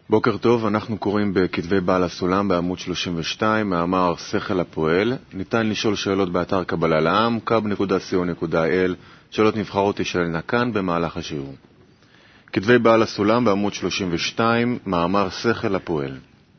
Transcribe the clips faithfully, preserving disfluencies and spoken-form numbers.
בוקר טוב, אנחנו קוראים בכתבי בעל הסולם בעמוד שלושים ושתיים, מאמר שכל הפועל. ניתן לשאול שאלות באתר קבלה לעם, קאב נקודה סי או נקודה איי אל, שאלות נבחרות תשאלנה כאן במהלך השיעור. כתבי בעל הסולם בעמוד שלושים ושתיים, מאמר שכל הפועל.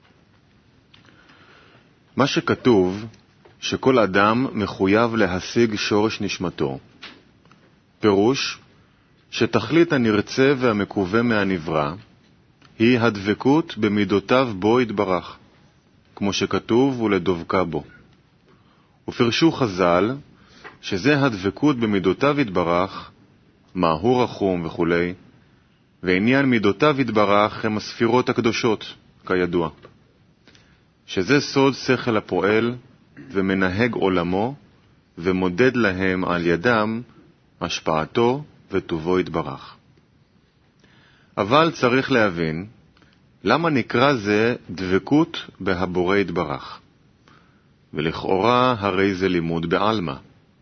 מה שכתוב, שכל אדם מחויב להשיג שורש נשמתו. פירוש, שתכלית הנרצה והמקווה מהנברא, היא הדבקות במידותיו בו יתברך, כמו שכתוב ולדבקה בו. ופרשו חז"ל, שזה הדבקות במידותיו יתברך, מהו רחום וכו', ועניין מידותיו יתברך הם הספירות הקדושות, כידוע. שזה סוד שכל הפועל ומנהג עולמו, ומודד להם על ידם השפעתו וטובו יתברך. אבל צריך להבין, למה נקרא זה דבקות בהבורא יתברך? ולכאורה הרי זה לימוד בעלמא.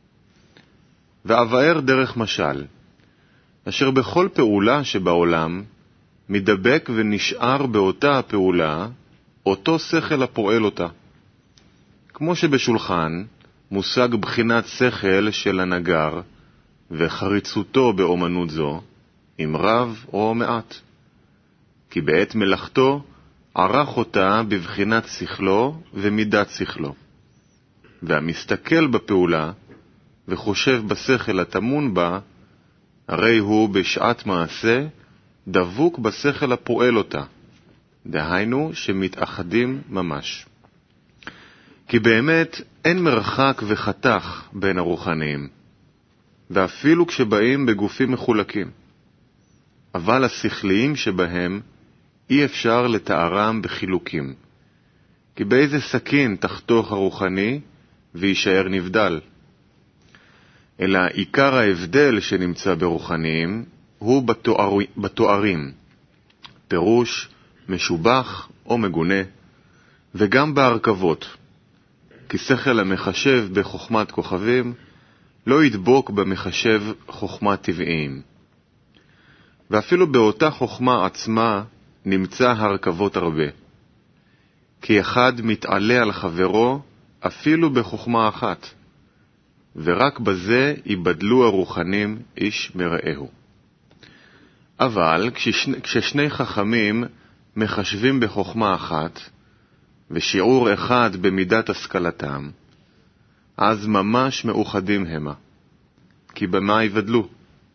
ואבאר דרך משל, אשר בכל פעולה שבעולם, מדבק ונשאר באותה הפעולה, אותו שכל הפועל אותה. כמו שבשולחן מושג בחינת שכל של הנגר, וחריצותו באומנות זו, אם רב או מעט. כי בעת מלאכתו ערך אותה בבחינת שכלו ומידת שכלו. והמסתכל בפעולה וחושב בשכל התמון בה, הרי הוא בשעת מעשה דבוק בשכל הפועל אותה. דהיינו שמתאחדים ממש. כי באמת אין מרחק וחתך בין הרוחניים, ואפילו כשבאים בגופים מחולקים. אבל השכליים שבהם אי אפשר לתארם בחילוקים. כי באיזה סכין תחתוך הרוחני וישאר נבדל. אלא עיקר ההבדל שנמצא ברוחניים הוא בתואר, בתוארים. פירוש משובח או מגונה, וגם בהרכבות. כי שכל המחשב בחוכמת כוכבים לא ידבוק במחשב חוכמת טבעיים. ואפילו באותה חוכמה עצמה נמצא הרכבות הרבה. כי אחד מתעלה על חברו אפילו בחוכמה אחת, ורק בזה ייבדלו הרוחנים איש מרעהו. אבל כששני, כששני חכמים מחשבים בחוכמה אחת, ושיעור אחד במידת השכלתם, אז ממש מאוחדים המה. כי במה ייבדלו?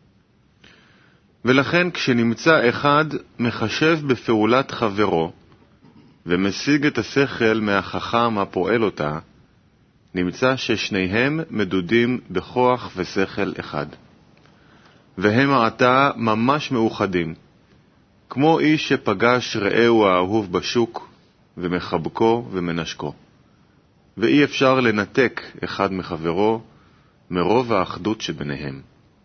ולכן כשנמצא אחד מחשב בפעולת חברו, ומשיג את השכל מהחכם הפועל אותה, נמצא ששניהם מדודים בכוח ושכל אחד. והם העתה ממש מאוחדים, כמו איש שפגש רעהו האהוב בשוק, ומחבקו ומנשקו. ואי אפשר לנתק אחד מחברו מרוב האחדות שביניהם.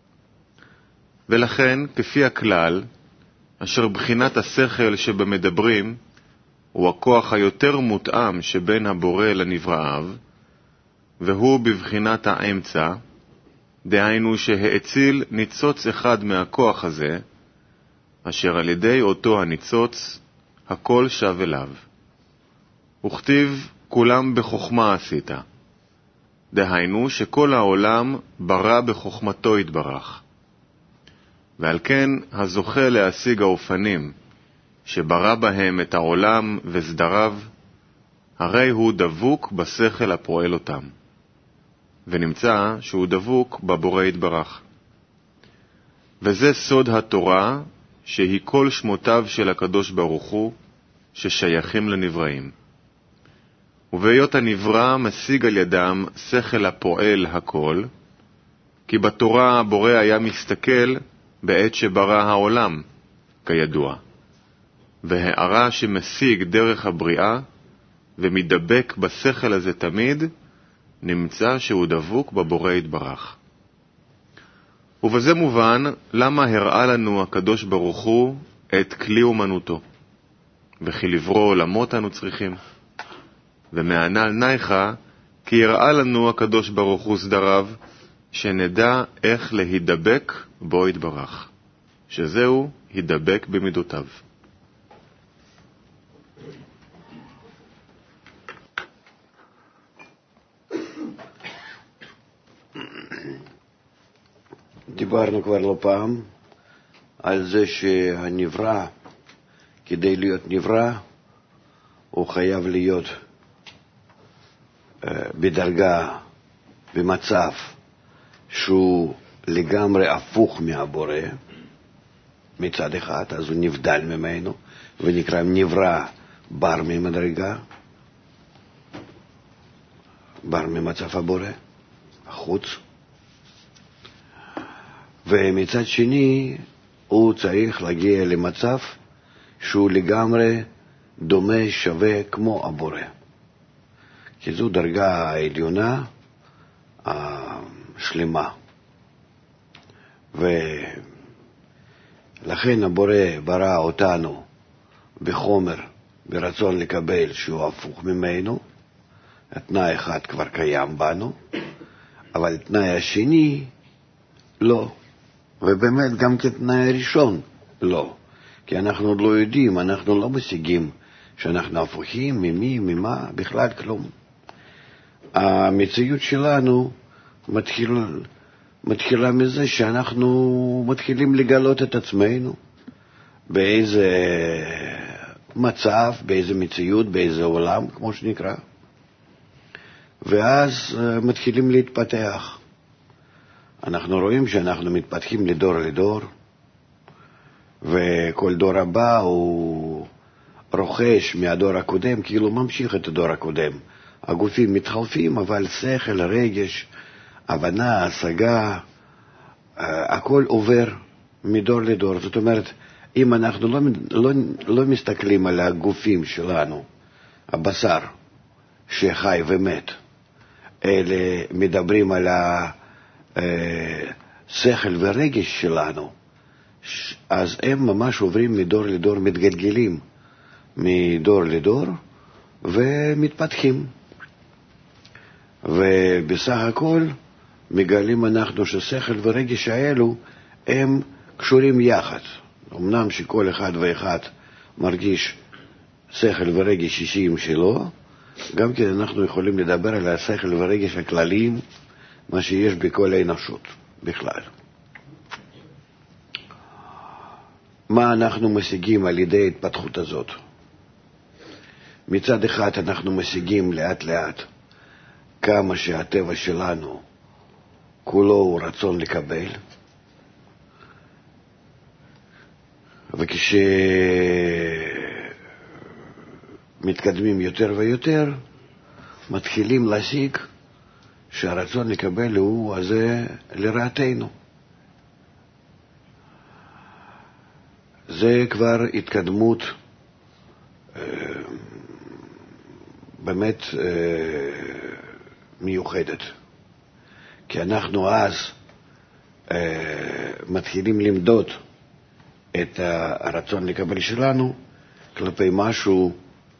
ולכן, כפי הכלל, אשר בחינת השכל שבמדברים, הוא הכוח היותר מותאם שבין הבורא לנבראיו, והוא בבחינת האמצע, דהיינו שהאציל ניצוץ אחד מהכוח הזה, אשר על ידי אותו הניצוץ, הכל שב אליו. וכתיב, כולם בחוכמה עשית. דהיינו שכל העולם ברא בחוכמתו יתברך. ועל כן הזוכה להשיג האופנים, שברא בהם את העולם וסדריו, הרי הוא דבוק בשכל הפועל אותם. ונמצא שהוא דבוק בבורא יתברך. וזה סוד התורה, שהיא כל שמותיו של הקדוש ברוך הוא, ששייכים לנבראים. ובהיות הנברא משיג על ידם שכל הפועל הכל, כי בתורה הבורא היה מסתכל בעת שברא העולם, כידוע. והערה שמשיג דרך הבריאה, ומדבק בשכל הזה תמיד, נמצא שהוא דבוק בבורא יתברך. ובזה מובן למה הראה לנו הקדוש ברוך הוא את כלי אומנותו, וכי לברוא עולמות אנו צריכים. ומענל נייחה, כי הראה לנו הקדוש ברוך הוא סדריו, שנדע איך להידבק בו יתברך, שזהו הידבק במידותיו. דיברנו כבר לא פעם על זה שהנברא, כדי להיות נברא, הוא חייב להיות בדרגה, במצב שהוא לגמרי הפוך מהבורא מצד אחד, אז הוא נבדל ממנו ונקרא נברא בר ממדרגה, בר ממצב הבורא, החוץ. ומצד שני הוא צריך להגיע למצב שהוא לגמרי דומה, שווה כמו הבורא, כי זו דרגה העליונה השלמה. ולכן הבורא ברא אותנו בחומר, ברצון לקבל שהוא הפוך ממנו. התנאי אחד כבר קיים בנו, אבל התנאי השני לא, ובאמת גם כתנאי הראשון לא, כי אנחנו עוד לא יודעים, אנחנו לא משיגים שאנחנו הפוכים, ממי, ממה, בכלל כלום. המציאות שלנו מתחיל, מתחילה מזה שאנחנו מתחילים לגלות את עצמנו, באיזה מצב, באיזה מציאות, באיזה עולם, כמו שנקרא, ואז מתחילים להתפתח. אנחנו רואים שאנחנו מתפתחים לדור לדור, וכל דור הבא הוא רוכש מהדור הקודם, כאילו ממשיך את הדור הקודם. הגופים מתחלפים, אבל שכל, רגש, הבנה, השגה, הכל עובר מדור לדור. זאת אומרת, אם אנחנו לא, לא, לא מסתכלים על הגופים שלנו, הבשר שחי ומת, אלה מדברים על השכל ורגש שלנו, אז הם ממש עוברים מדור לדור, מתגלגלים מדור לדור ומתפתחים. ובסך הכל מגלים אנחנו ששכל ורגש האלו הם קשורים יחד. אמנם שכל אחד ואחד מרגיש שכל ורגש אישיים שלו, גם כן אנחנו יכולים לדבר על השכל ורגש הכלליים, מה שיש בכל האנושות בכלל. מה אנחנו משיגים על ידי ההתפתחות הזאת? מצד אחד אנחנו משיגים לאט לאט כמה שהטבע שלנו כולו הוא רצון לקבל, וכשמתקדמים יותר ויותר מתחילים להשיג שהרצון לקבל הוא הזה לרעתנו. זה כבר התקדמות באמת מיוחדת, כי אנחנו אז מתחילים למדוד את הרצון לקבל שלנו כלפי משהו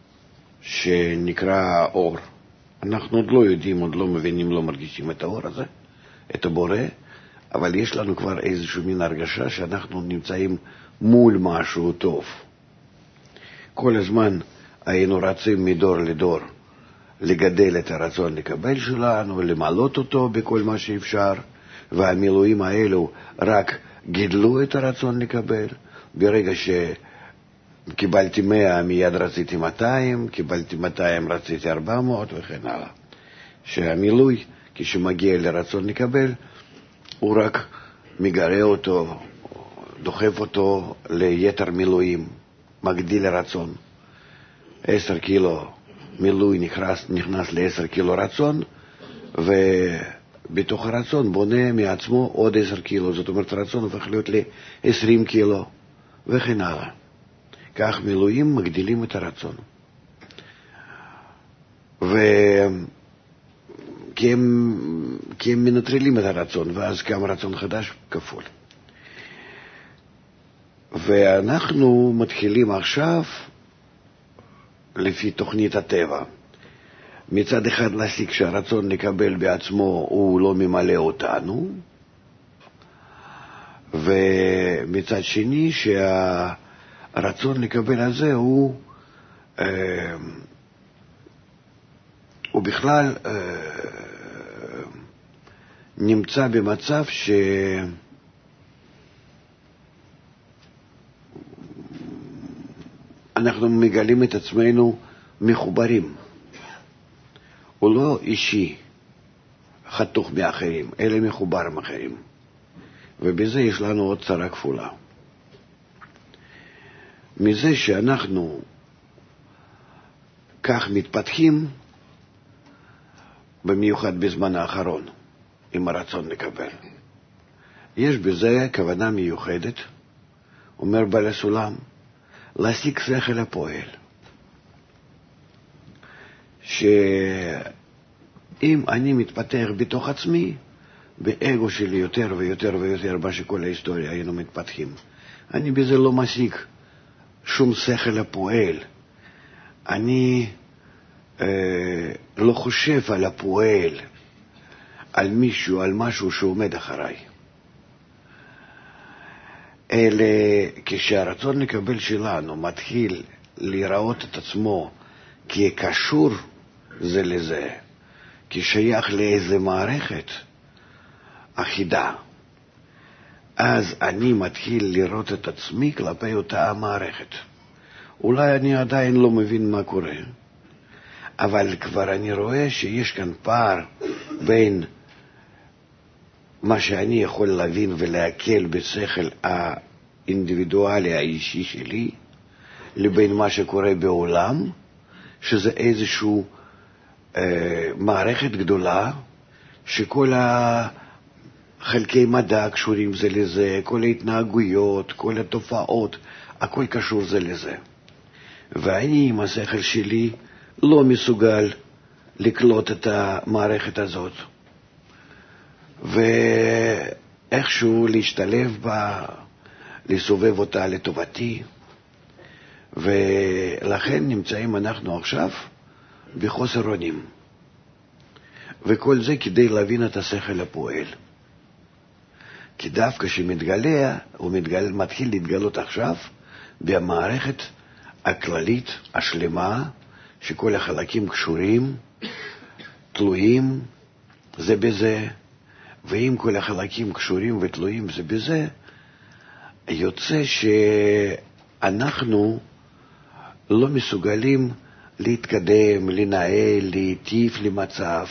שנקרא אור. אנחנו עוד לא יודעים, עוד לא מבינים, לא מרגישים את האור הזה, את הבורא, אבל יש לנו כבר איזושהי מין הרגשה שאנחנו נמצאים מול משהו טוב. כל הזמן היינו רצים מדור לדור לגדל את הרצון לקבל שלנו, למלות אותו בכל מה שאפשר, והמילואים האלו רק גידלו את הרצון לקבל. ברגע שקיבלתי מאה מיד רציתי מאתיים, קיבלתי מאתיים רציתי ארבע מאות וכן הלאה. שהמילוי כשמגיע לרצון לקבל הוא רק מגרה אותו, דוחף אותו ליתר מילואים, מגדיל הרצון. עשר קילו מילוי נכנס, נכנס לעשר קילו רצון, ובתוך הרצון בונה מעצמו עוד עשר קילו, זאת אומרת הרצון הופך להיות ל-עשרים קילו וכן הלאה. כך מילואים מגדילים את הרצון. וכי הם, כי הם מנטרלים את הרצון, ואז קם רצון חדש כפול. ואנחנו מתחילים עכשיו לפי תוכנית הטבע. מצד אחד להסיק שהרצון לקבל בעצמו הוא לא ממלא אותנו, ומצד שני שהרצון לקבל הזה הוא, אה, הוא בכלל אה, נמצא במצב אנחנו מגלים את עצמנו מחוברים. הוא לא אישי, חתוך מאחרים, אלא מחובר עם אחרים. ובזה יש לנו עוד צרה כפולה. מזה שאנחנו כך מתפתחים, במיוחד בזמן האחרון, עם הרצון לקבל. יש בזה כוונה מיוחדת, אומר בעל הסולם, להשיג שכל הפועל. שאם אני מתפתח בתוך עצמי, באגו שלי יותר ויותר ויותר, מה שכל ההיסטוריה היינו מתפתחים, אני בזה לא משיג שום שכל הפועל. אני אה, לא חושב על הפועל, על מישהו, על משהו שעומד אחריי. אלא כשהרצון לקבל שלנו מתחיל לראות את עצמו כקשור זה לזה, כשייך לאיזה מערכת אחידה, אז אני מתחיל לראות את עצמי כלפי אותה המערכת. אולי אני עדיין לא מבין מה קורה, אבל כבר אני רואה שיש כאן פער בין מה שאני יכול להבין ולהקל בשכל האינדיבידואלי האישי שלי, לבין מה שקורה בעולם, שזה איזושהי אה, מערכת גדולה, שכל החלקי מדע קשורים זה לזה, כל ההתנהגויות, כל התופעות, הכל קשור זה לזה. ואני עם השכל שלי לא מסוגל לקלוט את המערכת הזאת. ואיכשהו להשתלב בה, לסובב אותה לטובתי, ולכן נמצאים אנחנו עכשיו בחוסר אונים. וכל זה כדי להבין את השכל הפועל. כי דווקא שמתגלה, הוא מתגלה, מתחיל להתגלות עכשיו במערכת הכללית, השלמה, שכל החלקים קשורים, תלויים זה בזה, ואם כל החלקים קשורים ותלויים זה בזה, יוצא שאנחנו לא מסוגלים להתקדם, לנהל, להיטיב למצב.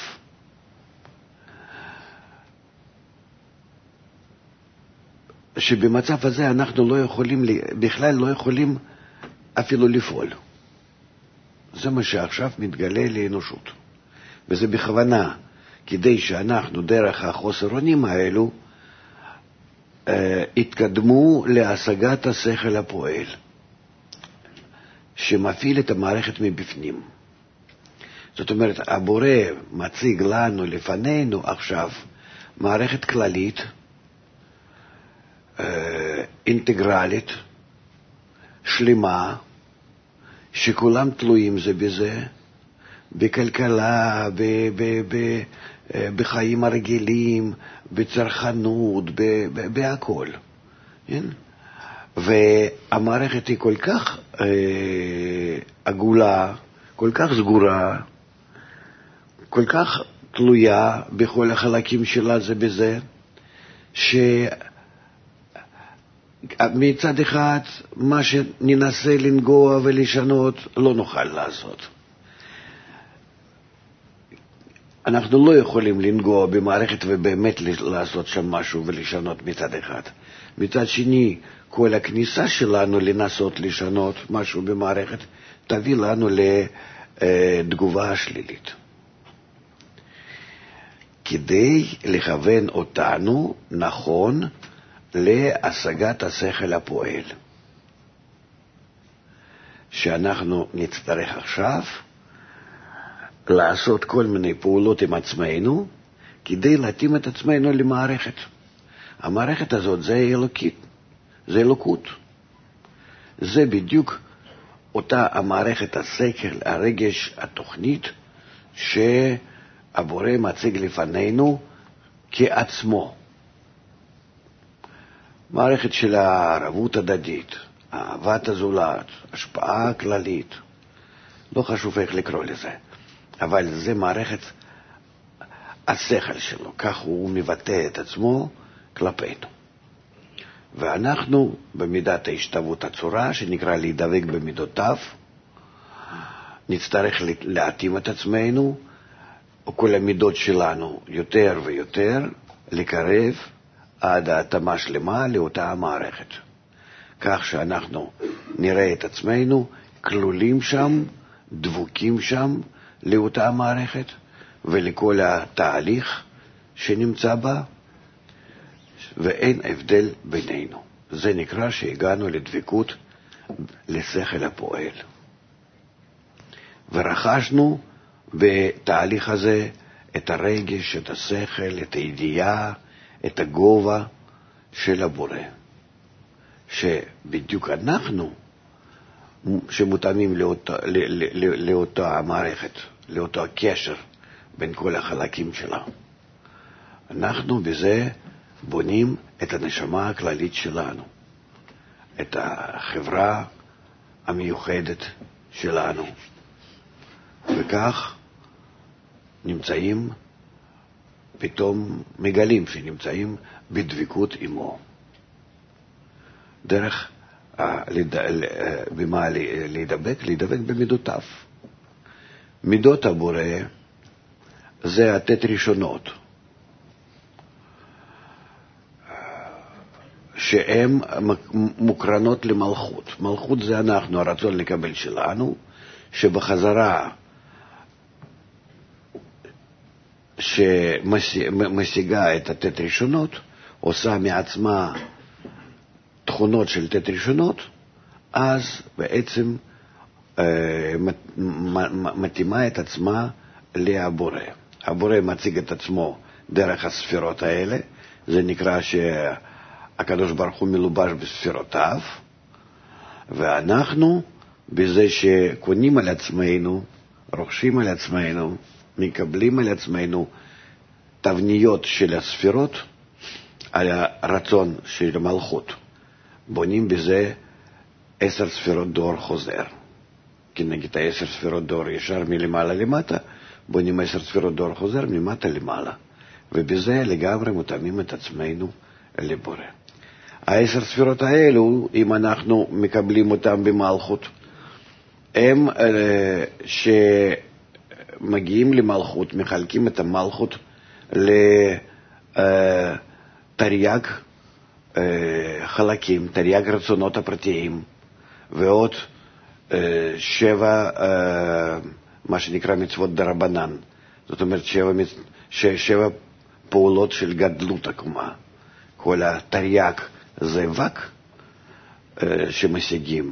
שבמצב הזה אנחנו לא יכולים, בכלל לא יכולים אפילו לפעול. זה מה שעכשיו מתגלה לאנושות. וזה בכוונה, כדי שאנחנו דרך החוסר אונים האלו, אה, התקדמו להשגת השכל הפועל, שמפעיל את המערכת מבפנים. זאת אומרת, הבורא מציג לנו לפנינו עכשיו מערכת כללית, אה, אינטגרלית, שלמה, שכולם תלויים זה בזה, בכלכלה, ב, ב, ב, בחיים הרגילים, בצרכנות, ב, ב, בהכל. כן? והמערכת היא כל כך אה, עגולה, כל כך סגורה, כל כך תלויה בכל החלקים שלה זה בזה, שמצד אחד מה שננסה לנגוע ולשנות לא נוכל לעשות. אנחנו לא יכולים לנגוע במערכת ובאמת לעשות שם משהו ולשנות מצד אחד. מצד שני, כל הכניסה שלנו לנסות לשנות משהו במערכת תביא לנו לתגובה שלילית. כדי לכוון אותנו נכון להשגת השכל הפועל, שאנחנו נצטרך עכשיו לעשות כל מיני פעולות עם עצמנו כדי להתאים את עצמנו למערכת. המערכת הזאת זה אלוקית, זה אלוקות. זה בדיוק אותה המערכת, השכל, הרגש, התוכנית שהבורא מציג לפנינו כעצמו. מערכת של הערבות הדדית, אהבת הזולת, השפעה כללית, לא חשוב איך לקרוא לזה. אבל זה מערכת השכל שלו, כך הוא מבטא את עצמו כלפינו. ואנחנו במידת ההשתוות הצורה, שנקרא להידבק במידותיו, נצטרך להתאים את עצמנו, או כל המידות שלנו יותר ויותר, לקרב עד ההתאמה שלמה לאותה המערכת. כך שאנחנו נראה את עצמנו כלולים שם, דבוקים שם לאותה המערכת, ולכל התהליך שנמצא בה, ואין הבדל בינינו. זה נקרא שהגענו לדבקות לשכל הפועל. ורכשנו בתהליך הזה את הרגש, את השכל, את הידיעה, את הגובה של הבורא. שבדיוק אנחנו שמותאמים לאותה, לא, לא, לאותה המערכת, לאותו הקשר בין כל החלקים שלה. אנחנו בזה בונים את הנשמה הכללית שלנו, את החברה המיוחדת שלנו, וכך נמצאים, פתאום מגלים שנמצאים בדבקות עמו. דרך במה להידבק? להידבק במידותיו. מידות הבורא זה התת ראשונות, שהן מוקרנות למלכות. מלכות זה אנחנו, הרצון לקבל שלנו, שבחזרה שמשיגה את התת ראשונות, עושה מעצמה תכונות של תת ראשונות, אז בעצם אה, מתאימה את עצמה לבורא. הבורא מציג את עצמו דרך הספירות האלה, זה נקרא שהקדוש ברוך הוא מלובש בספירותיו, ואנחנו בזה שקונים על עצמנו, רוכשים על עצמנו, מקבלים על עצמנו תבניות של הספירות, על הרצון של המלכות. בונים בזה עשר ספירות דור חוזר. כי נגיד העשר ספירות דור ישר מלמעלה למטה, בונים עשר ספירות דור חוזר ממטה למעלה. ובזה לגמרי מותאמים את עצמנו לבורא. העשר ספירות האלו, אם אנחנו מקבלים אותם במלכות, הם שמגיעים למלכות, מחלקים את המלכות לתרי"ג חלקים, תרי"ג רצונות הפרטיים, ועוד שבע, מה שנקרא מצוות דרבנן. זאת אומרת, שבע, שבע פעולות של גדלות עקומה. כל התרי"ג זה וק שמשיגים,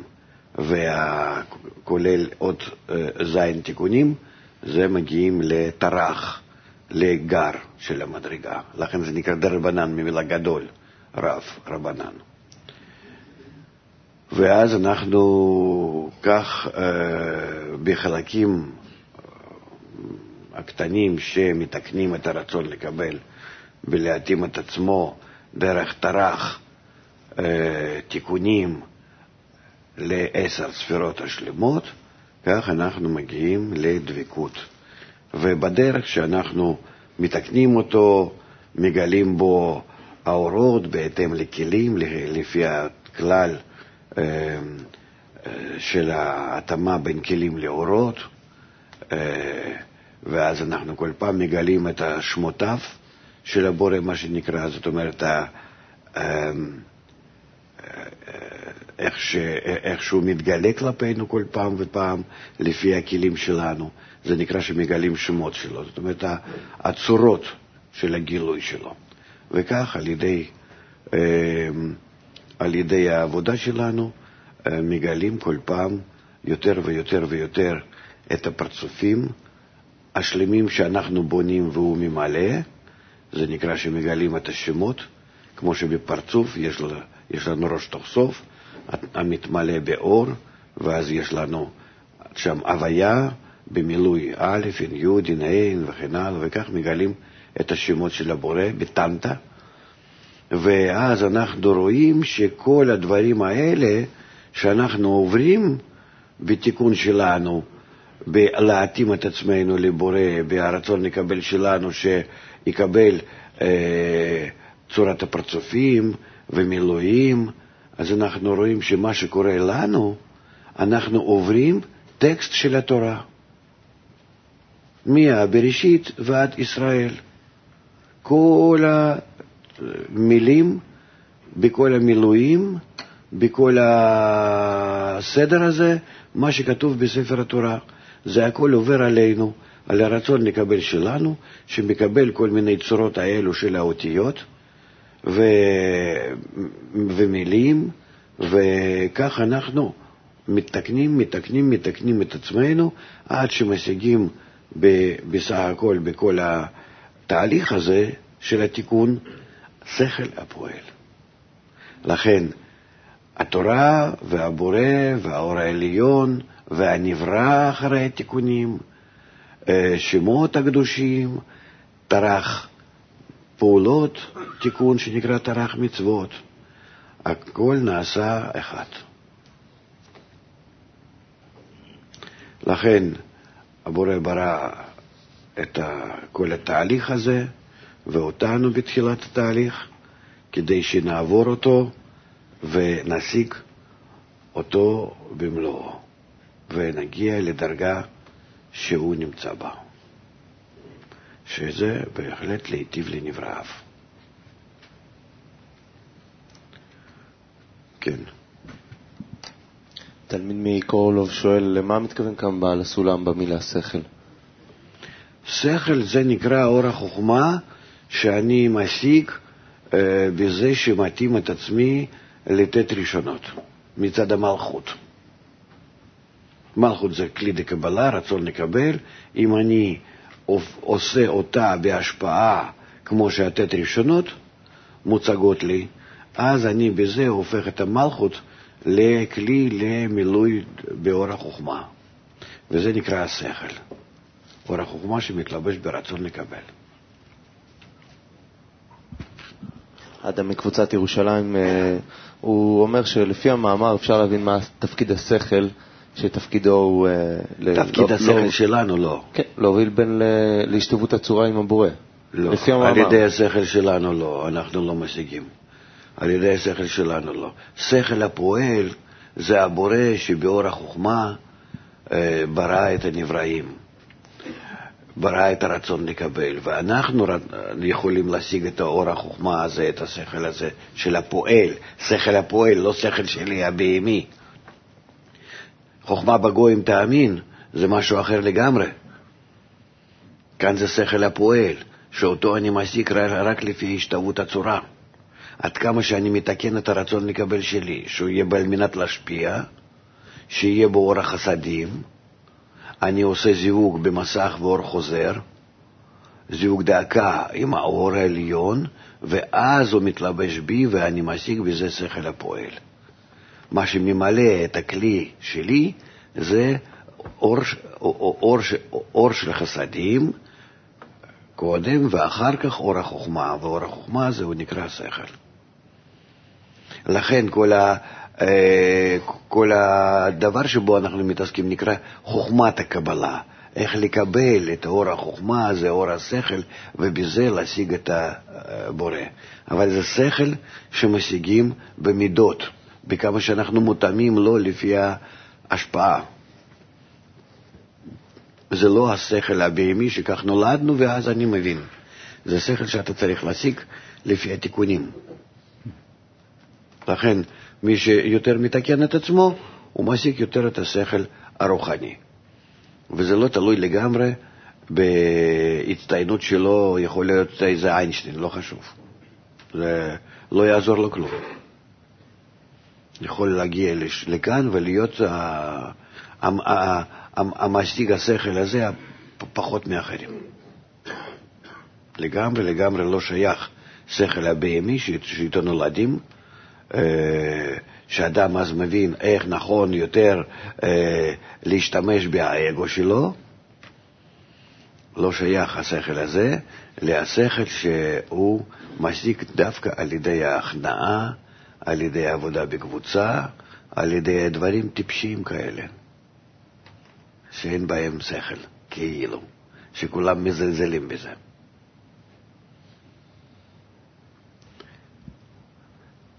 וכולל עוד זין תיקונים, זה מגיעים לתרח, לגר של המדרגה. לכן זה נקרא דרבנן, ממילה גדול, רב, רבנן. ואז אנחנו כך בחלקים הקטנים שמתקנים את הרצון לקבל ולהתאים את עצמו דרך תרח תיקונים לעשר ספירות השלמות, כך אנחנו מגיעים לדבקות. ובדרך שאנחנו מתקנים אותו, מגלים בו האורות בהתאם לכלים, לפי הכלל של ההתאמה בין כלים לאורות, ואז אנחנו כל פעם מגלים את השמותיו של הבורא, מה שנקרא, זאת אומרת, איך, ש... איך שהוא מתגלה כלפינו כל פעם ופעם לפי הכלים שלנו. זה נקרא שמגלים שמות שלו, זאת אומרת הצורות של הגילוי שלו. וכך על ידי, על ידי העבודה שלנו מגלים כל פעם יותר ויותר ויותר את הפרצופים השלמים שאנחנו בונים והוא ממלא. זה נקרא שמגלים את השמות, כמו שבפרצוף יש לנו, יש לנו ראש תוך סוף המתמלא באור, ואז יש לנו שם הוויה במילוי א', י', י', וכן הלאה, וכך מגלים את השמות של הבורא בטנטה. ואז אנחנו רואים שכל הדברים האלה שאנחנו עוברים בתיקון שלנו, להתאים את עצמנו לבורא, ברצון לקבל שלנו שיקבל אה, צורת הפרצופים ומילואים, אז אנחנו רואים שמה שקורה לנו, אנחנו עוברים טקסט של התורה. מהבראשית ועד ישראל. כל המילים, בכל המילואים, בכל הסדר הזה, מה שכתוב בספר התורה, זה הכל עובר עלינו, על הרצון לקבל שלנו, שמקבל כל מיני צורות האלו של האותיות, ו... ומילים, וכך אנחנו מתקנים, מתקנים, מתקנים את עצמנו, עד שמשיגים בסך הכל, בכל התהליך הזה של התיקון, שכל הפועל. לכן, התורה והבורא והאור העליון והנברא אחרי התיקונים, שמות הקדושים, תרח פעולות, תיקון שנקרא תרח מצוות, הכל נעשה אחד. לכן הבורא ברא את כל התהליך הזה ואותנו בתחילת התהליך, כדי שנעבור אותו ונשיג אותו במלואו ונגיע לדרגה שהוא נמצא בה, שזה בהחלט להיטיב לנבראיו. כן. תלמיד מקורולוב שואל, למה מתכוון כאן בעל הסולם במילה שכל? שכל זה נקרא אור החוכמה שאני משיג אה, בזה שמתאים את עצמי לתת ראשונות מצד המלכות. מלכות זה כלי דקבלה, רצון לקבל. אם אני עושה אותה בהשפעה כמו שהתת ראשונות מוצגות לי, אז אני בזה הופך את המלכות לכלי למילוי באור החוכמה, וזה נקרא השכל, אור החוכמה שמתלבש ברצון לקבל. אדם מקבוצת ירושלים, הוא אומר שלפי המאמר אפשר להבין מה תפקיד השכל, שתפקידו הוא... תפקיד השכל שלנו לא. כן, להוביל בין להשתוות הצורה עם הבורא. לא, על ידי השכל שלנו לא, אנחנו לא משיגים. על ידי השכל שלנו לא. שכל הפועל זה הבורא שבאור החוכמה ברא את הנבראים, ברא את הרצון לקבל, ואנחנו יכולים להשיג את האור החוכמה הזה, את השכל הזה של הפועל, שכל הפועל, לא שכל שלי הבהמי. חוכמה בגויים תאמין, זה משהו אחר לגמרי. כאן זה שכל הפועל, שאותו אני משיג רק לפי השתוות הצורה. עד כמה שאני מתקן את הרצון לקבל שלי, שהוא יהיה על מנת להשפיע, שיהיה בו אור החסדים, אני עושה זיווג במסך ואור חוזר, זיווג דקה עם האור העליון, ואז הוא מתלבש בי ואני משיג בזה שכל הפועל. מה שממלא את הכלי שלי זה אור, אור, אור, אור של חסדים קודם, ואחר כך אור החוכמה, ואור החוכמה זה הוא נקרא שכל. לכן כל, ה, כל הדבר שבו אנחנו מתעסקים נקרא חוכמת הקבלה, איך לקבל את אור החוכמה, זה אור השכל, ובזה להשיג את הבורא. אבל זה שכל שמשיגים במידות, בכמה שאנחנו מותאמים לו לפי ההשפעה. זה לא השכל הבהמי שכך נולדנו ואז אני מבין. זה שכל שאתה צריך להשיג לפי התיקונים. לכן מי שיותר מתקן את עצמו, הוא משיג יותר את השכל הרוחני. וזה לא תלוי לגמרי בהצטיינות שלו, יכול להיות איזה איינשטיין, לא חשוב. זה לא יעזור לו כלום. יכול להגיע לכאן ולהיות המשיג השכל הזה פחות מאחרים. לגמרי, לגמרי לא שייך שכל הבהמי שאיתו נולדים, שאדם אז מבין איך נכון יותר להשתמש באגו שלו, לא שייך השכל הזה להשכל שהוא משיג דווקא על ידי ההכנעה, על ידי העבודה בקבוצה, על ידי דברים טיפשיים כאלה, שאין בהם שכל, כאילו, שכולם מזלזלים בזה.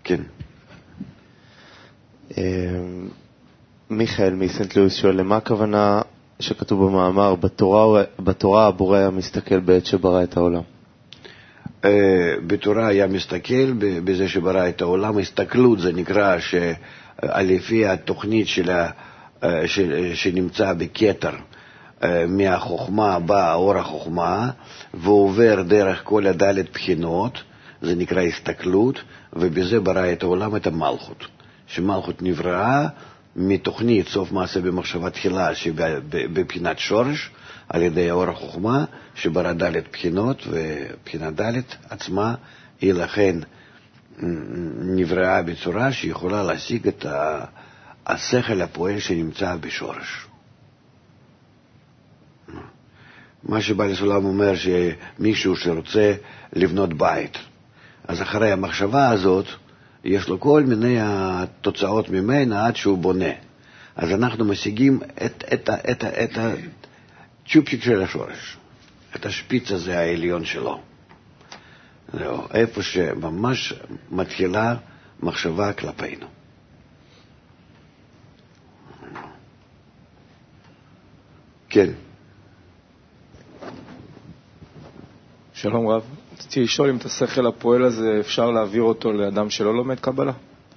כן. מיכאל מסנט לואיס שואל, למה הכוונה שכתוב במאמר, בתורה, בתורה הבורא היה מסתכל בעת שברא את העולם? בתורה היה מסתכל בזה שברא את העולם, הסתכלות זה נקרא שלפי התוכנית שלה, שנמצא בכתר, מהחוכמה בא אור החוכמה ועובר דרך כל הדלת בחינות, זה נקרא הסתכלות, ובזה ברא את העולם את המלכות, שמלכות נבראה מתוכנית סוף מעשה במחשבה תחילה שבבחינת שורש על ידי אור החוכמה שברא דלת בחינות, ובחינת דלת עצמה היא לכן נבראה בצורה שיכולה להשיג את השכל הפועל שנמצא בשורש. מה שבעל הסולם אומר שמישהו שרוצה לבנות בית, אז אחרי המחשבה הזאת יש לו כל מיני התוצאות ממנה עד שהוא בונה. אז אנחנו משיגים את, את, את, את, את הצ'ופצ'יק של השורש, את השפיץ הזה העליון שלו. זהו, איפה שממש מתחילה מחשבה כלפינו. כן. שלום רב, רציתי לשאול אם את השכל הפועל הזה אפשר להעביר אותו לאדם שלא לומד קבלה?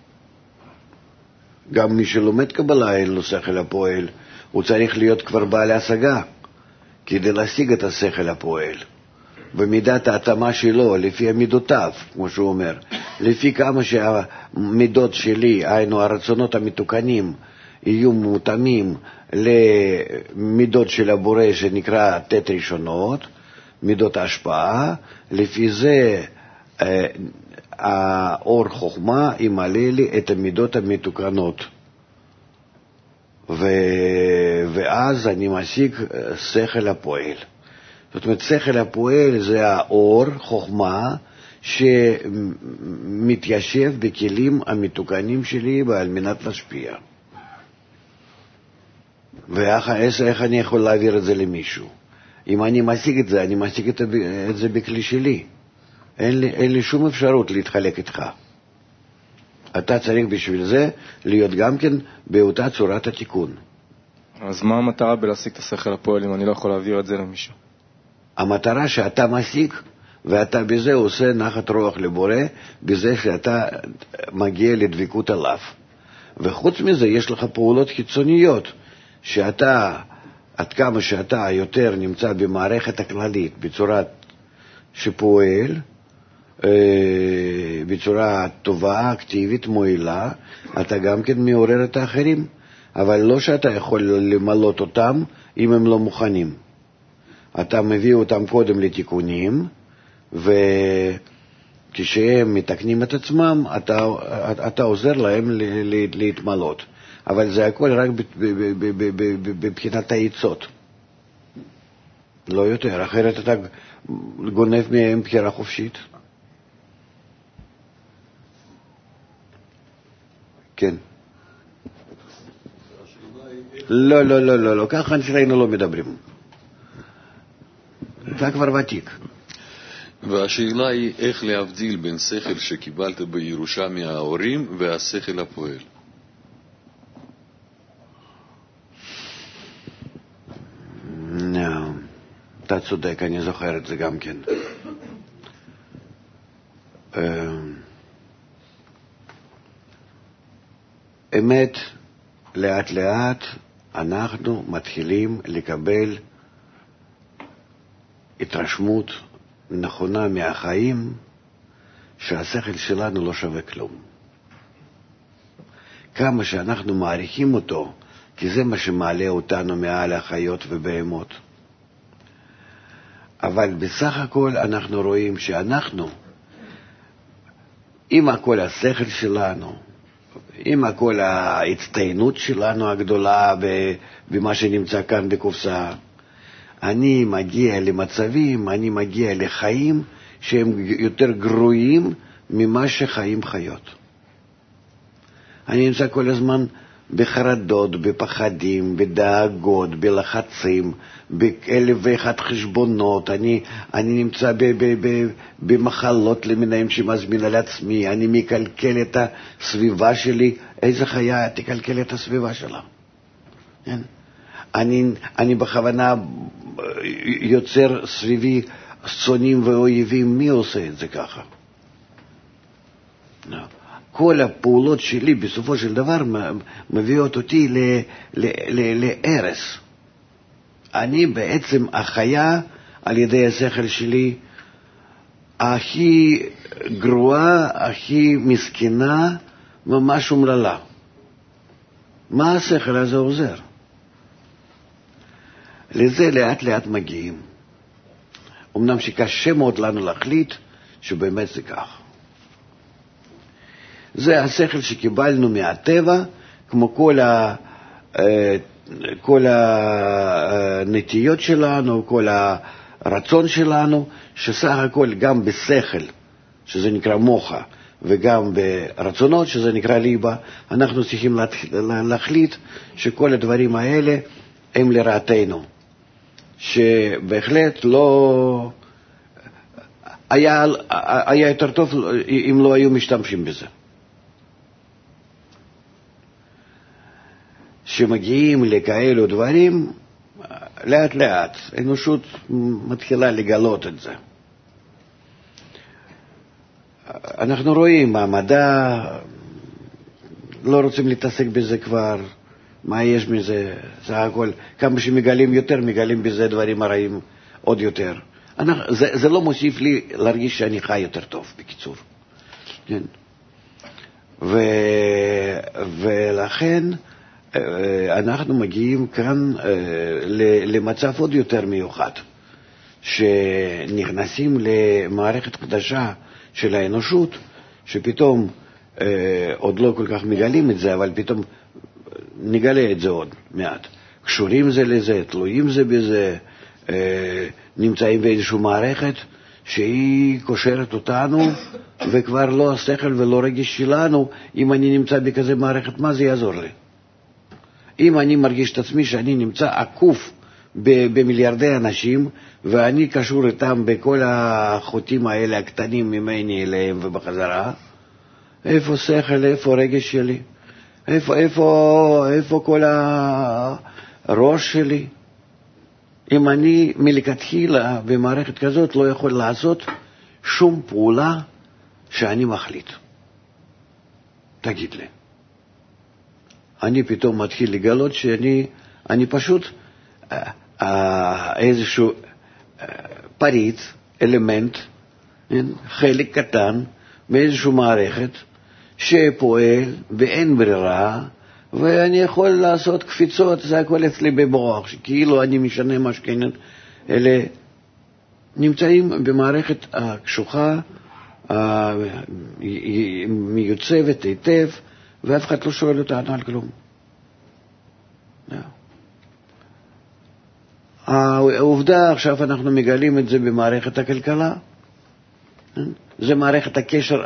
גם מי שלומד קבלה אין לו שכל הפועל, הוא צריך להיות כבר בעל השגה כדי להשיג את השכל הפועל במידת ההתאמה שלו, לפי המידותיו, כמו שהוא אומר, לפי כמה שהמידות שלי, היינו הרצונות המתוקנים, יהיו מותאמים למידות של הבורא שנקרא תת ראשונות, מידות ההשפעה, לפי זה אה, האור חוכמה ימלא לי את המידות המתוקנות. ו... ואז אני משיג שכל הפועל. זאת אומרת, שכל הפועל זה האור חוכמה שמתיישב בכלים המתוקנים שלי ועל מנת להשפיע. ואיך אני יכול להעביר את זה למישהו? אם אני משיג את זה, אני משיג את זה בכלי שלי. אין לי, אין לי שום אפשרות להתחלק איתך. אתה צריך בשביל זה להיות גם כן באותה צורת התיקון. אז מה המטרה בלהשיג את השכל הפועל אם אני לא יכול להעביר את זה למישהו? המטרה שאתה משיג, ואתה בזה עושה נחת רוח לבורא, בזה שאתה מגיע לדבקות עליו. וחוץ מזה יש לך פעולות חיצוניות, שאתה, עד כמה שאתה יותר נמצא במערכת הכללית, בצורה שפועל, בצורה טובה, אקטיבית, מועילה, אתה גם כן מעורר את האחרים, אבל לא שאתה יכול למלות אותם אם הם לא מוכנים. אתה מביא אותם קודם לתיקונים, וכשהם מתקנים את עצמם, אתה, אתה עוזר להם להתמלות. אבל זה הכל רק בבחינת העיצות. לא יותר, אחרת אתה גונב מהם בחירה חופשית. כן. לא, לא, לא, לא, לא, ככה אצלנו לא מדברים. אתה כבר ותיק. והשאלה היא איך להבדיל בין שכל שקיבלת בירושה מההורים והשכל הפועל. לא, אתה צודק, אני זוכר את זה גם כן. אמת, לאט לאט אנחנו מתחילים לקבל התרשמות נכונה מהחיים שהשכל שלנו לא שווה כלום. כמה שאנחנו מעריכים אותו, כי זה מה שמעלה אותנו מעל החיות ובהמות. אבל בסך הכל אנחנו רואים שאנחנו, עם הכל השכל שלנו, עם הכל ההצטיינות שלנו הגדולה במה שנמצא כאן בקופסה, אני מגיע למצבים, אני מגיע לחיים שהם יותר גרועים ממה שחיים חיות. אני נמצא כל הזמן בחרדות, בפחדים, בדאגות, בלחצים, באלף ואחת חשבונות, אני, אני נמצא ב, ב, ב, במחלות למיניהם שמזמין על עצמי, אני מקלקל את הסביבה שלי. איזה חיה תקלקל את הסביבה שלה? כן? אני, אני בכוונה יוצר סביבי שונאים ואויבים. מי עושה את זה ככה? לא. כל הפעולות שלי בסופו של דבר מביאות אותי להרס. אני בעצם החיה על ידי השכל שלי הכי גרועה, הכי מסכנה, ממש אומללה. מה השכל הזה עוזר? לזה לאט לאט מגיעים. אמנם שקשה מאוד לנו להחליט שבאמת זה כך. זה השכל שקיבלנו מהטבע, כמו כל, ה, כל הנטיות שלנו, כל הרצון שלנו, שסך הכל גם בשכל, שזה נקרא מוחה, וגם ברצונות, שזה נקרא ליבה, אנחנו צריכים להחליט שכל הדברים האלה הם לרעתנו. שבהחלט לא... היה, היה יותר טוב אם לא היו משתמשים בזה. שמגיעים לכאלו דברים, לאט לאט, האנושות מתחילה לגלות את זה. אנחנו רואים, המדע, לא רוצים להתעסק בזה כבר, מה יש מזה, זה הכל, כמה שמגלים יותר, מגלים בזה דברים הרעים עוד יותר. אנחנו, זה, זה לא מוסיף לי להרגיש שאני חי יותר טוב, בקיצור. כן? ו, ולכן, אנחנו מגיעים כאן למצב עוד יותר מיוחד, שנכנסים למערכת חדשה של האנושות, שפתאום עוד לא כל כך מגלים את זה, אבל פתאום נגלה את זה עוד מעט. קשורים זה לזה, תלויים זה בזה, נמצאים באיזושהי מערכת שהיא קושרת אותנו, וכבר לא השכל ולא רגש שלנו. אם אני נמצא בכזה מערכת, מה זה יעזור לי? אם אני מרגיש את עצמי שאני נמצא עקוף במיליארדי אנשים, ואני קשור איתם בכל החוטים האלה הקטנים ממני אליהם ובחזרה, איפה שכל, איפה רגש שלי? איפה, איפה, איפה כל הראש שלי? אם אני מלכתחילה במערכת כזאת לא יכול לעשות שום פעולה שאני מחליט. תגיד לי. אני פתאום מתחיל לגלות שאני אני פשוט אה, אה, איזשהו אה, פריט, אלמנט, חלק קטן באיזשהו מערכת שפועל ואין ברירה, ואני יכול לעשות קפיצות, זה הכל אצלי במוח, שכאילו אני משנה משכנת, אלה נמצאים במערכת הקשוחה, מיוצבת היטב, ואף אחד לא שואל אותנו על כלום. העובדה, עכשיו אנחנו מגלים את זה במערכת הכלכלה, זה מערכת הקשר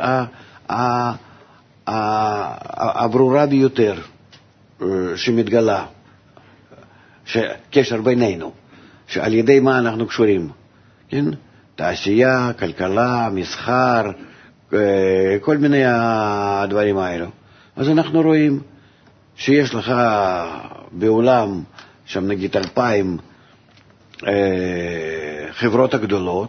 הברורה ביותר שמתגלה, קשר בינינו, שעל ידי מה אנחנו קשורים, כן? תעשייה, כלכלה, מסחר, כל מיני הדברים האלו. אז אנחנו רואים שיש לך בעולם, שם נגיד אלפיים חברות הגדולות,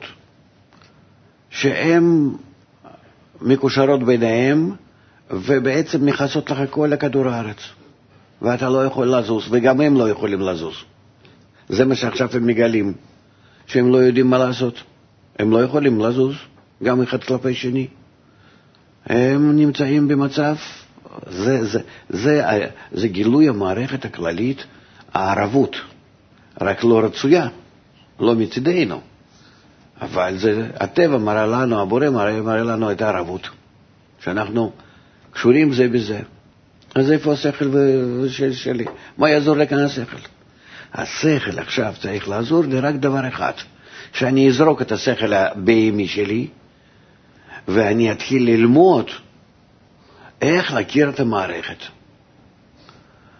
שהן מקושרות ביניהם, ובעצם מכסות לך כל הכדור הארץ. ואתה לא יכול לזוז, וגם הם לא יכולים לזוז. זה מה שעכשיו הם מגלים, שהם לא יודעים מה לעשות. הם לא יכולים לזוז, גם אחד כלפי שני. הם נמצאים במצב, זה, זה, זה, זה גילוי המערכת הכללית, הערבות, רק לא רצויה, לא מצדנו. אבל זה, הטבע מראה לנו, הבורא מראה, מראה לנו את הערבות, שאנחנו קשורים זה בזה. אז איפה השכל של, שלי? מה יעזור לכאן השכל? השכל עכשיו צריך לעזור לי רק דבר אחד, שאני אזרוק את השכל הבהמי שלי, ואני אתחיל ללמוד איך להכיר את המערכת.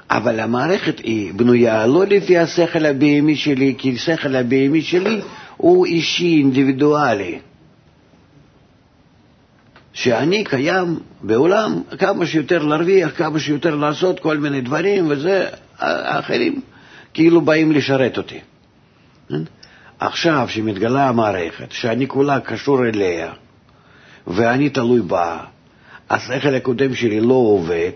אבל המערכת היא בנויה לא לפי השכל הבהמי שלי, כי השכל הבהמי שלי הוא אישי, אינדיבידואלי. שאני קיים בעולם כמה שיותר להרוויח, כמה שיותר לעשות כל מיני דברים, וזה האחרים כאילו באים לשרת אותי. עכשיו שמתגלה המערכת, שאני כולה קשור אליה, ואני תלוי בה, השכל הקודם שלי לא עובד,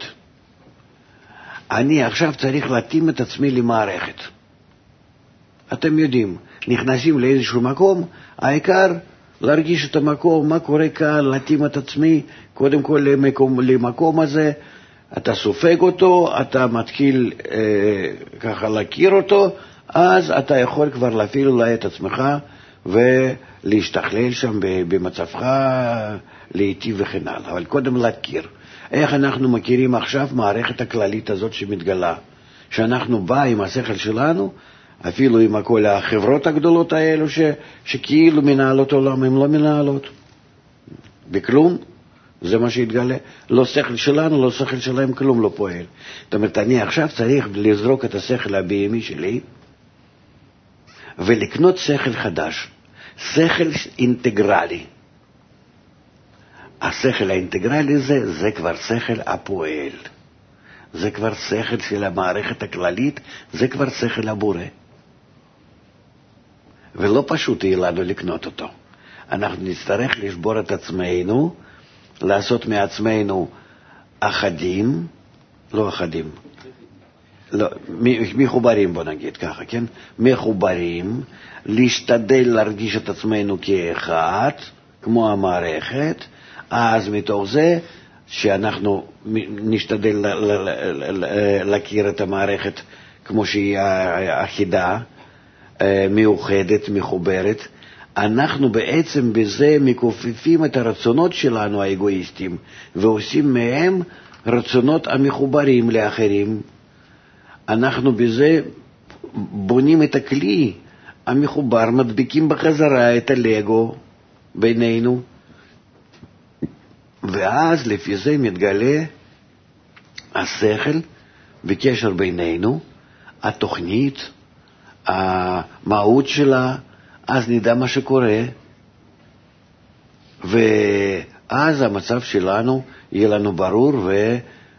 אני עכשיו צריך להתאים את עצמי למערכת. אתם יודעים, נכנסים לאיזשהו מקום, העיקר להרגיש את המקום, מה קורה כאן, להתאים את עצמי, קודם כל למקום, למקום הזה, אתה סופג אותו, אתה מתחיל אה, ככה להכיר אותו, אז אתה יכול כבר להפעיל אולי את עצמך ולהשתכלל שם במצבך להיטיב וכן הלאה. אבל קודם להכיר. איך אנחנו מכירים עכשיו מערכת הכללית הזאת שמתגלה? שאנחנו בא עם השכל שלנו, אפילו עם כל החברות הגדולות האלו ש, שכאילו מנהלות עולם, הן לא מנהלות. בכלום, זה מה שהתגלה. לא שכל שלנו, לא שכל שלהם, כלום לא פועל. זאת אומרת, אני עכשיו צריך לזרוק את השכל הבהמי שלי, ולקנות שכל חדש, שכל אינטגרלי. השכל האינטגרלי זה, זה כבר שכל הפועל. זה כבר שכל של המערכת הכללית, זה כבר שכל הבורא. ולא פשוט יהיה לנו לקנות אותו. אנחנו נצטרך לשבור את עצמנו, לעשות מעצמנו אחדים, לא אחדים, לא, מחוברים בוא נגיד ככה, כן? מחוברים, להשתדל להרגיש את עצמנו כאחד, כמו המערכת, אז מתוך זה שאנחנו נשתדל להכיר את המערכת כמו שהיא אחידה, מיוחדת, מחוברת, אנחנו בעצם בזה מכופפים את הרצונות שלנו האגואיסטים, ועושים מהם רצונות המחוברים לאחרים. אנחנו בזה בונים את הכלי המחובר, מדביקים בחזרה את הלגו בינינו, ואז לפי זה מתגלה השכל בקשר בינינו, התוכנית, המהות שלה, אז נדע מה שקורה, ואז המצב שלנו יהיה לנו ברור ו...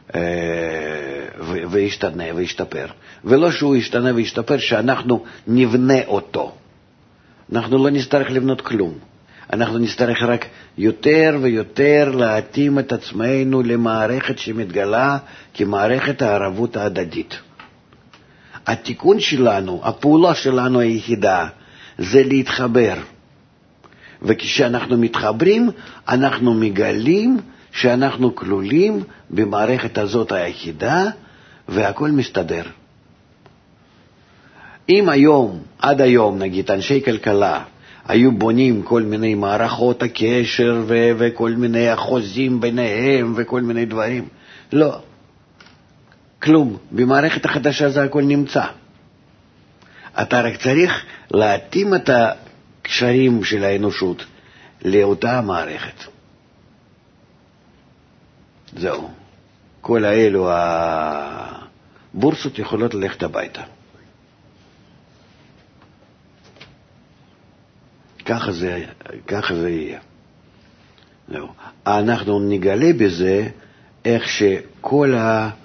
ו... וישתנה וישתפר. ולא שהוא ישתנה וישתפר, שאנחנו נבנה אותו. אנחנו לא נצטרך לבנות כלום. אנחנו נצטרך רק יותר ויותר להתאים את עצמנו למערכת שמתגלה כמערכת הערבות ההדדית. התיקון שלנו, הפעולה שלנו היחידה, זה להתחבר. וכשאנחנו מתחברים, אנחנו מגלים שאנחנו כלולים במערכת הזאת היחידה, והכל מסתדר. אם היום, עד היום, נגיד, אנשי כלכלה, היו בונים כל מיני מערכות הקשר ו- וכל מיני החוזים ביניהם וכל מיני דברים, לא. כלום. במערכת החדשה זה הכל נמצא. אתה רק צריך להתאים את הקשרים של האנושות לאותה המערכת. זהו. כל האלו הבורסות יכולות ללכת הביתה. ככה זה, ככה זה יהיה. זהו. אנחנו נגלה בזה איך שכל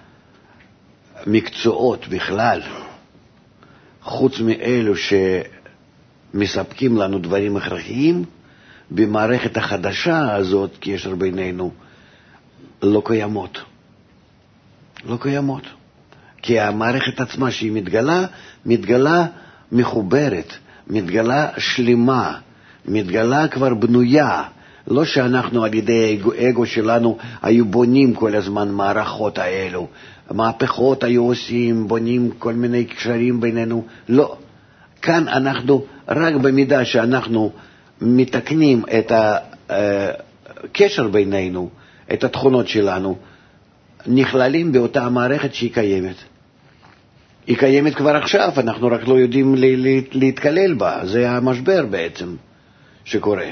המקצועות בכלל, חוץ מאלו שמספקים לנו דברים הכרחיים, במערכת החדשה הזאת, קשר בינינו, לא קיימות. לא קיימות. כי המערכת עצמה שהיא מתגלה, מתגלה מחוברת, מתגלה שלמה, מתגלה כבר בנויה. לא שאנחנו על ידי האגו שלנו היו בונים כל הזמן מערכות האלו, מהפכות היו עושים, בונים כל מיני קשרים בינינו. לא. כאן אנחנו, רק במידה שאנחנו מתקנים את הקשר בינינו, את התכונות שלנו, נכללים באותה המערכת שהיא קיימת. היא קיימת כבר עכשיו, אנחנו רק לא יודעים להתקלל בה. זה המשבר בעצם שקורה.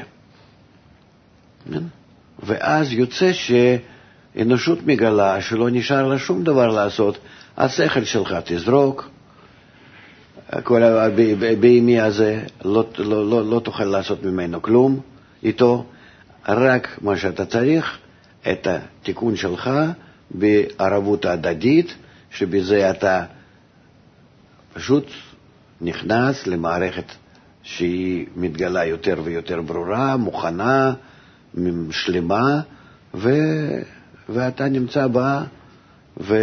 ואז יוצא שאנושות מגלה שלא נשאר לה שום דבר לעשות, השכל שלך תזרוק, כל הבהמי הזה, לא, לא, לא, לא תוכל לעשות ממנו כלום איתו, רק מה שאתה צריך, את התיקון שלך בערבות ההדדית, שבזה אתה פשוט נכנס למערכת שהיא מתגלה יותר ויותר ברורה, מוכנה, שלמה, ו... ואתה נמצא בה ו...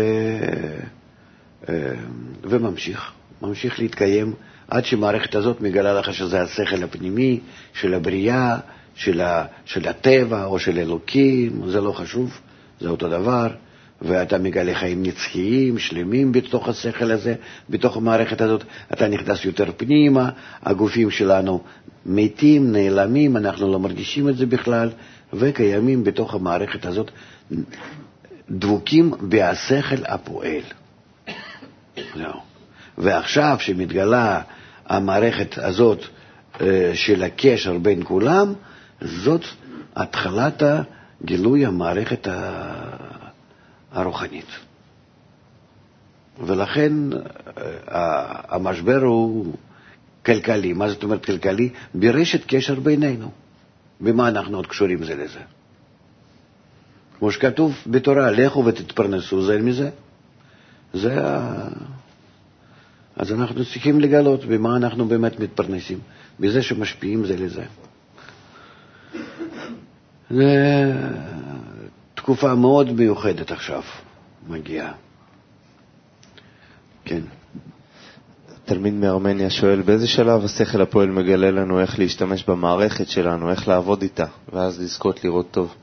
וממשיך, ממשיך להתקיים עד שמערכת הזאת מגלה לך שזה השכל הפנימי של הבריאה, של, ה... של הטבע או של אלוקים, זה לא חשוב, זה אותו דבר, ואתה מגלה חיים נצחיים, שלמים בתוך השכל הזה, בתוך המערכת הזאת, אתה נכנס יותר פנימה, הגופים שלנו מתים, נעלמים, אנחנו לא מרגישים את זה בכלל, וקיימים בתוך המערכת הזאת, דבוקים בהשכל הפועל. זהו. ועכשיו שמתגלה המערכת הזאת של הקשר בין כולם, זאת התחלת גילוי המערכת הרוחנית. ולכן המשבר הוא כלכלי. מה זאת אומרת כלכלי? ברשת קשר בינינו. במה אנחנו עוד קשורים זה לזה? כמו שכתוב בתורה, לכו ותתפרנסו זה מזה. זה ה... אז אנחנו צריכים לגלות במה אנחנו באמת מתפרנסים, בזה שמשפיעים זה לזה. זה תקופה מאוד מיוחדת עכשיו מגיעה. כן. תלמיד מארמניה שואל, באיזה שלב השכל הפועל מגלה לנו איך להשתמש במערכת שלנו, איך לעבוד איתה, ואז לזכות לראות טוב?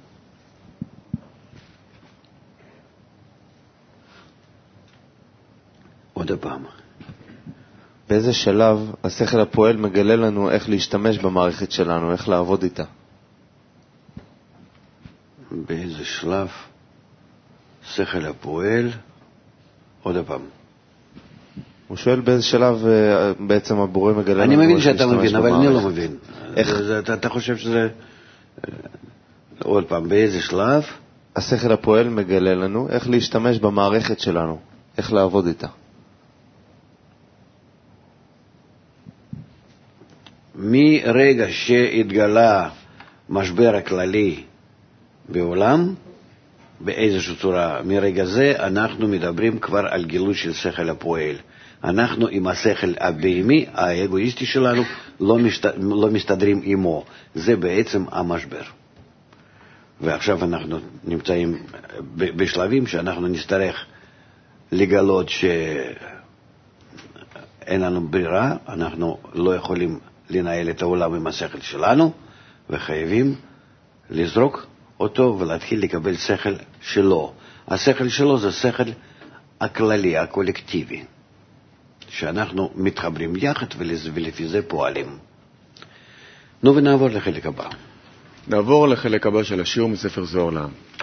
עוד הפעם. באיזה שלב השכל הפועל מגלה לנו איך להשתמש במערכת שלנו, איך לעבוד איתה? באיזה שלב שכל הפועל, עוד הפעם. הוא שואל באיזה שלב בעצם הבורא מגלה אני לנו מבין איך שאתה להשתמש מבין, אבל במערכת. אני לא מבין. איך? זה, אתה, אתה חושב שזה... עוד פעם, באיזה שלב? השכל הפועל מגלה לנו איך להשתמש במערכת שלנו, איך לעבוד איתה. מרגע שהתגלה משבר הכללי בעולם, באיזושהי צורה, מרגע זה אנחנו מדברים כבר על גילוי של שכל הפועל. אנחנו עם השכל הבהמי, האגואיסטי שלנו, לא, משת... לא מסתדרים עמו. זה בעצם המשבר. ועכשיו אנחנו נמצאים בשלבים שאנחנו נצטרך לגלות שאין לנו ברירה, אנחנו לא יכולים לנהל את העולם עם השכל שלנו, וחייבים לזרוק אותו ולהתחיל לקבל שכל שלו. השכל שלו זה שכל הכללי, הקולקטיבי, שאנחנו מתחברים יחד ולפי זה פועלים. נו ונעבור לחלק הבא. נעבור לחלק הבא של השיעור מספר זוהר לעם.